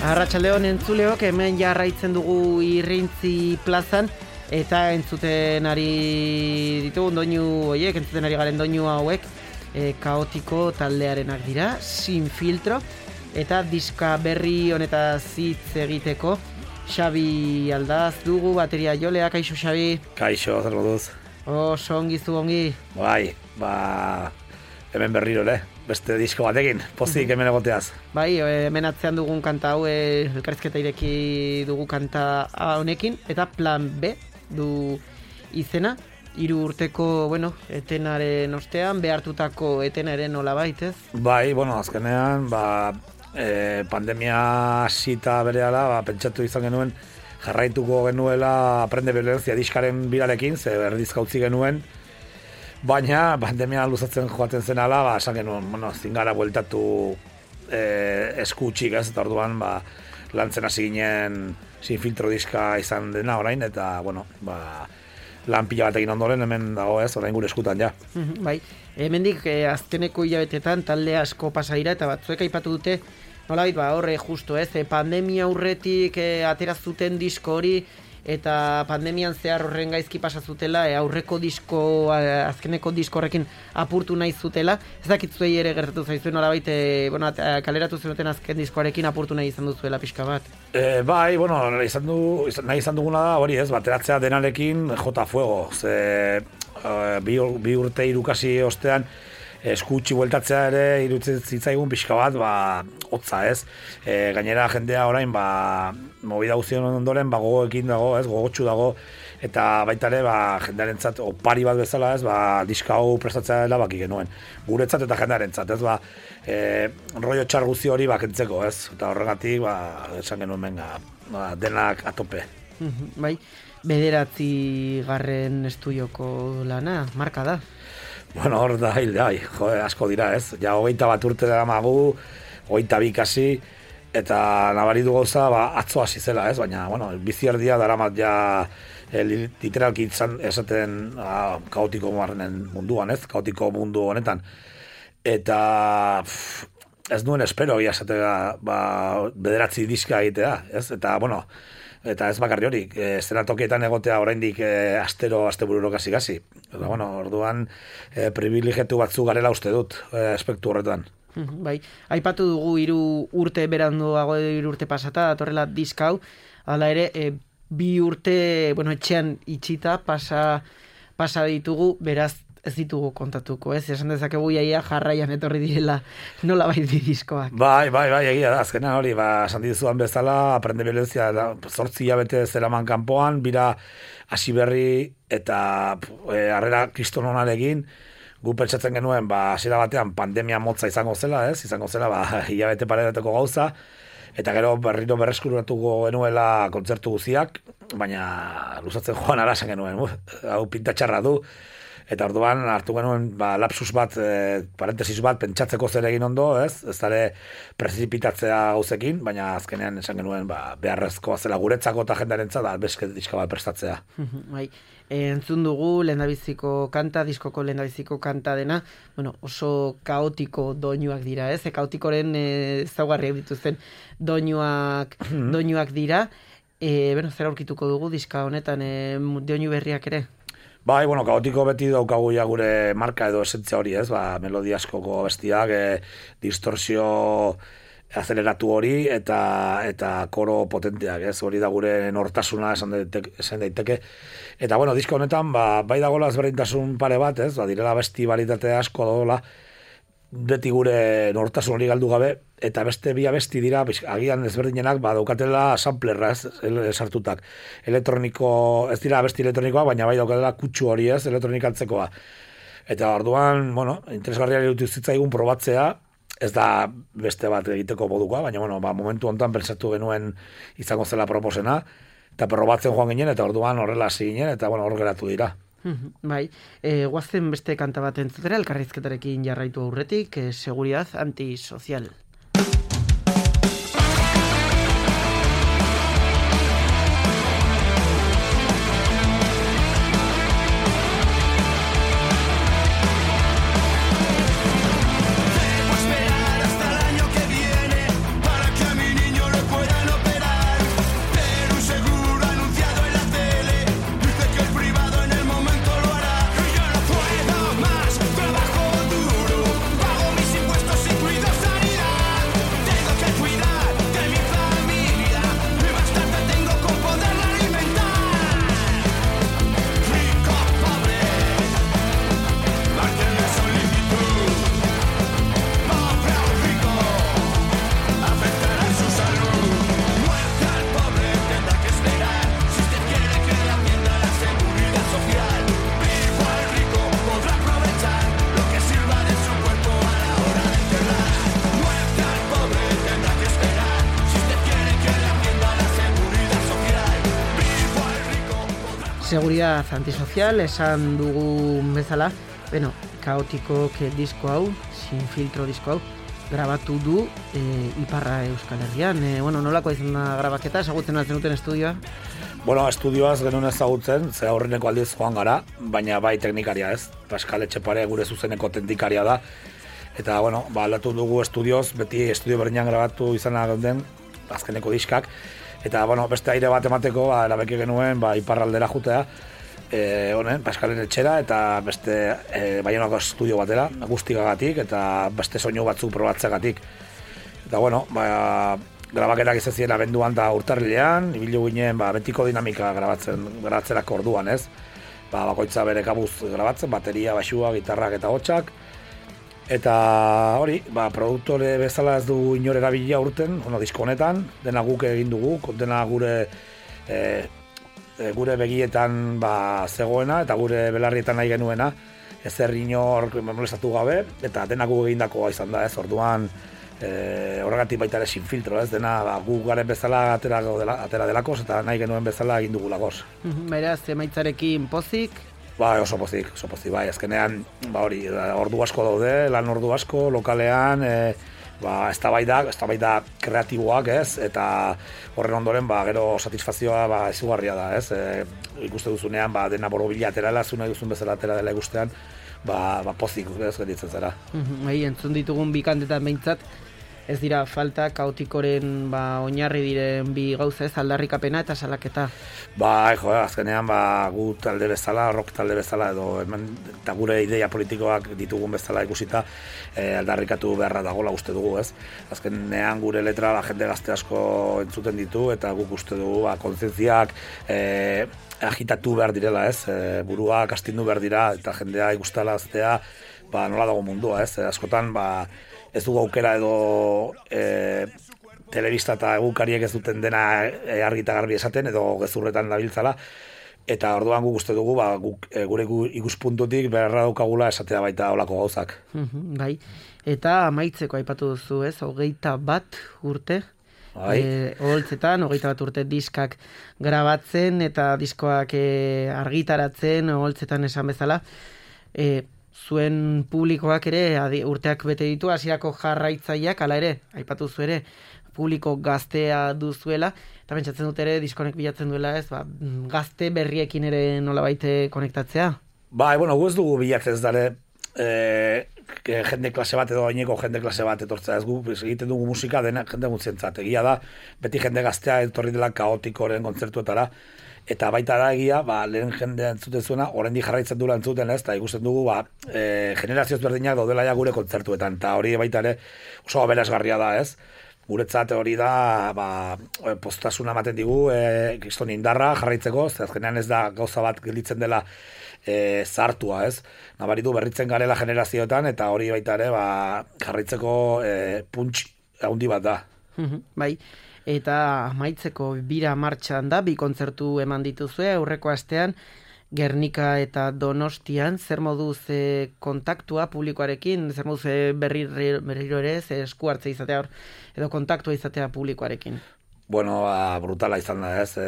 Arratsaldeon entzuleok, hemen jarraitzen dugu Irrintzi plazan eta entzuten ari ditugun doinu horiek, entzuten ari garen doinu hauek kaotiko taldearenak dira, Sin Filtro, eta diska berri honetaz hitz egiteko Xabi Aldaz dugu, bateria jolea. Kaixo, Xabi? Kaixo, zer moduz? Oso ongi zu ongi? Bai, hemen berriro, beste disko batekin, pozik hemen egoteaz. Bai, hemen atzean dugun kanta hau, elkarrizketa ireki dugu kanta honekin, eta Plan B du izena, 3 urteko, etenaren ostean, behartutako etenaren nolabait, ez? Bai, azkenean, pandemia hasita berehala, pentsatu izan genuen, jarraituko genuela Aprende Violencia diskaren birarekin, ze erdizka utzi genuen, baina pandemia luzatzen joaten zenala, esan genuen, zingara bueltatu eskutxik, ez? Eta orduan, lantzen hasi ginen Sin Filtro diska izan dena orain, eta, lan pila batekin ondoren, hemen dago ez, orain gure eskutan, ja. Bai, hemendik azkeneko hilabetetan talde asko pasa dira, eta batzuek aipatu dute, nolabait, horre justu ez, pandemia aurretik atera zuten disko hori, eta pandemian zehar horren gaizki pasa zutela, aurreko disko, azkeneko disko horrekin apurtu nahi zutela. Ez dakit zuei ere gertatu zaizuen, nolabait, kaleratu zenuten azken diskoarekin apurtu nahi izan duzuela pixka bat. Bai, nahi izan duguna da, hori ez, bateratzea denarekin jota fuego. Bi urte irukasi ostean, eskutxi bueltatzea ere irutzen zitzaigun pixka bat, hotza ez. Gainera jendea orain, movida guztion ondoren, gogoekin dago, ez, gogotxu dago, eta baita ere, jendearentzat, opari bat bezala, ez, diska hau prestatzea dela baki genuen. Guretzat eta jendearentzat, ez, rollo txar guzti hori kentzeko, ez, eta horregatik, esan genuen menga, denak atope. Bai, 9. estudioko lana, marka da. Hor da, asko dira, ez? Ja, 21 urte dara magu, 22 kasi, eta nabari du gauza, atzo hasi zela, ez? Baina, bizi erdia dara mat ja, literalki esaten kaotiko munduan, ez? Kaotiko mundu honetan. Eta ez nuen espero, esatega, 9 diska egitea, ez? Eta ez bakarri hori, eszenatokietan egotea oraindik astebururo kasi. Eta, orduan privilegiatu batzu garela uste dut, aspektu horretan. Bai, aipatu dugu 3 urte beranduago, 3 urte pasata, datorrela diska hau, hala ere, 2 urte, etxean itxita pasa ditugu, beraz ez ditugu kontatuko, ez? Esan dezakegu iaia jarraian etorri direla nola bai diskoak. Bai, egia da, azkenan hori, esan dituzuan bezala, Aprende Violencia, 8 hilabete zelaman kanpoan, bira hasi berri eta harrera kristononarekin, gu pentsatzen genuen, hasiera batean pandemia motza izango zela, ez? Izango zela, hilabete paredateko gauza, eta gero berriro berreskuratuko genuela kontzertu guziak, baina luzatzen joan arazen genuen, hau pintatxarra du, eta orduan hartu genuen lapsus bat, parentesis bat, pentsatzeko zer egin ondo, ez? Ez dara prezipitatzea gauzekin, baina azkenean esan genuen beharrezkoa zela guretzako eta jendarentzat da bezke diska bat prestatzea. Bai, entzun dugu lehendabiziko kanta, diskoko lehendabiziko kanta dena, oso kaotiko doinuak dira, ez? Kaotikoren ezaugarriak dituzten doinuak dira. Zer aurkituko dugu diska honetan, doinu berriak ere? Bai, kaotiko beti daukagu ja gure marka edo esentzia hori, ez? Melodia askoko bestiak, distorsio azeleratu hori eta koro potenteak, ez? Hori da gure nortasuna esan daiteke. Eta, disko honetan, bai dagoela ezberdintasun pare bat, ez? Direla besti balitate asko dagoela, beti gure nortasun hori galdu gabe, eta beste bi abesti dira, agian ezberdinenak daukatela samplerra, ez, sartutak. Elektroniko, ez dira abesti elektronikoa, baina bai daukatela kutsu hori, ez, elektronikantzekoa. Eta orduan, interesgarria dut zitzaigun probatzea, ez da beste bat egiteko modukoa, baina, momentu honetan pentsatu genuen izango zela proposena, eta probatzen joan ginen, eta orduan horrela hasi ginen, eta hor geratu dira. Bai, guazen beste kanta bat entzutera, elkarrizketarekin jarraitu aurretik, seguridad antisocial. Debo esperar hasta el año que viene para que a mi niño le puedan Seguridad antisocial, esan dugu bezala, bueno, kaotikok disko hau, sin filtro disko hau, grabatu du Iparra Euskal Herrian. Bueno, nolako izan da grabaketa, ezagutzen altzen duten estudioa? Bueno, estudioaz genuen ezagutzen, ze aurreneko aldiz joan gara, baina bai teknikaria ez. Pascal Etxepare gure zuzeneko teknikaria da. Eta, bueno, aldatu dugu estudioz, beti estudio berdinan grabatu izana den azkeneko diskak. Eta, bueno, beste aire bat emateko, erabeki genuen, Iparraldera jutea, Pascalen etxera, eta beste Baionako estudio batera, guztikagatik, eta beste soinu batzuk probatzegatik. Eta, bueno, grabaketak izan ziren abenduan da urtarrilean, ibilu ginen betiko dinamika grabatzerako orduan, ez? Bakoitza bere kabuz grabatzen, bateria, baxua, gitarrak eta hotxak. Eta hori, produktore bezala ez dugu inor erabilia urten, disko honetan, dena guk egin dugu, dena gure begietan zegoena eta gure belarrietan nahi genuena, ezer inor molestatu gabe, eta dena guk egindakoa izan da, ez, orduan horregatik baita ere sin filtro, ez, dena guk garen bezala atera delakoz, eta nahi genuen bezala egin dugulakoz. Beraz, emaitzarekin pozik? Oso pozik, azkenean, hori, ordu asko daude, lan ordu asko, lokalean, eztabaida kreatiboak, ez, eta horren ondoren, gero satisfazioa izugarria da, ez, ikuste duzunean, dena borobila aterala, zu nahi duzun bezala atera dela ikustean, pozik, ez, gelditzen zara. Entzun ditugun bi kantetan behintzat, ez dira falta kaotikoren oinarri diren bi gauza, ez, aldarrikapena eta salaketa. Azkenean gu talde bezala, rock talde bezala eta gure ideia politikoak ditugun bezala ikusita aldarrikatu beharra dagoela uste dugu, ez. Azkenean gure letra jende gazte asko entzuten ditu eta guk uste dugu kontzientziak agitatu behar direla, ez. Buruak astindu behar dira eta jendea ikustalaztea nola dago mundua, ez. Askotan ez dugu aukera edo telebista eta egunkariek ez duten dena argi eta garbi esaten edo gezurretan dabiltzala, eta orduan guk uste dugu gure ikuspuntutik beharra daukagula esatea baita olako gauzak. Bai, eta amaitzeko aipatu duzu, ez, 21 urte, oholtzetan, 21 urte diskak grabatzen eta diskoak argitaratzen, oholtzetan esan bezala, zuen publikoak ere urteak bete ditu, hasierako jarraitzaileak, hala ere, aipatu zu ere, publiko gaztea duzuela, eta pentsatzen dut ere, diskonek bilatzen duela, ez, gazte berriekin ere nolabait konektatzea? Gu ez dugu bilatzen ez dara, jende klase bat edo gaineko jende klase bat etortzea, ez egiten dugu musika dena jende gutzientzat, egia da, beti jende gaztea etorri dela kaotikoren kontzertuetara, eta baita da egia, lehen jendea entzuten zuena, oraindik jarraitzen duela entzuten, ez, eta ikusten dugu, generazioz berdinak daudela ja gure kontzertuetan, eta hori baita ere oso aberasgarria da, ez. Guretzat hori da, postasuna ematen digu, kriston indarra jarraitzeko, ez azkenean ez da gauza bat gelditzen dela zartua, ez. Nabaritu berritzen garela generazioetan, eta hori baita ere, jarraitzeko punts handi bat da. Bai. Eta amaitzeko bira martxan da, 2 kontzertu eman dituzue, aurreko astean, Gernika eta Donostian, zer moduz kontaktua publikoarekin, zer moduz berriro ere, esku hartze izatea edo kontaktua izatea publikoarekin? Brutala izan da, ez.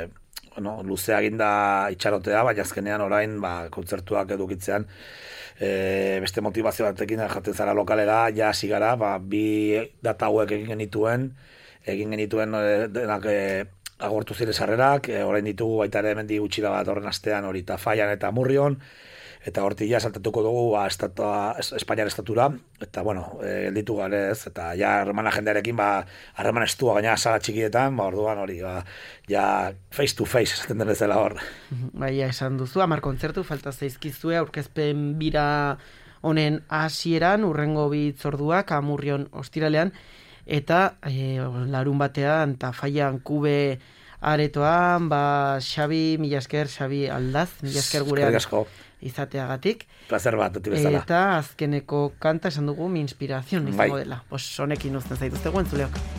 Luzea ginda itxarotea, baina azkenean orain kontzertuak edukitzean, beste motivazio batekin jaten zara lokalera, ja hasi gara, 2 data hauek egin genituen denak agortu ziren sarrerak, orain ditugu baita ere hemendik gutxira bat horren astean hori Tafallan eta Murrion, eta hortik ja saltatuko dugu Espainiar estatura, eta gelditu gare ez, eta ja harremana jendearekin harreman estua gaina sala txikietan, orduan hori, ja face to face esaten den ezela hor. Baina esan duzu, 10 kontzertu falta zaizkizue aurkezpen bira honen hasieran, urrengo 2 hitzorduak Amurrion ostiralean, eta larun batean Tafallan kube aretoan, Xabi, mila esker, Xabi Aldaz, mila esker gurean izateagatik. Placer bat, dut bezala. Eta azkeneko kanta esan dugu, mi inspiración izango dela. Honekin uzten zaituztegu entzuleok.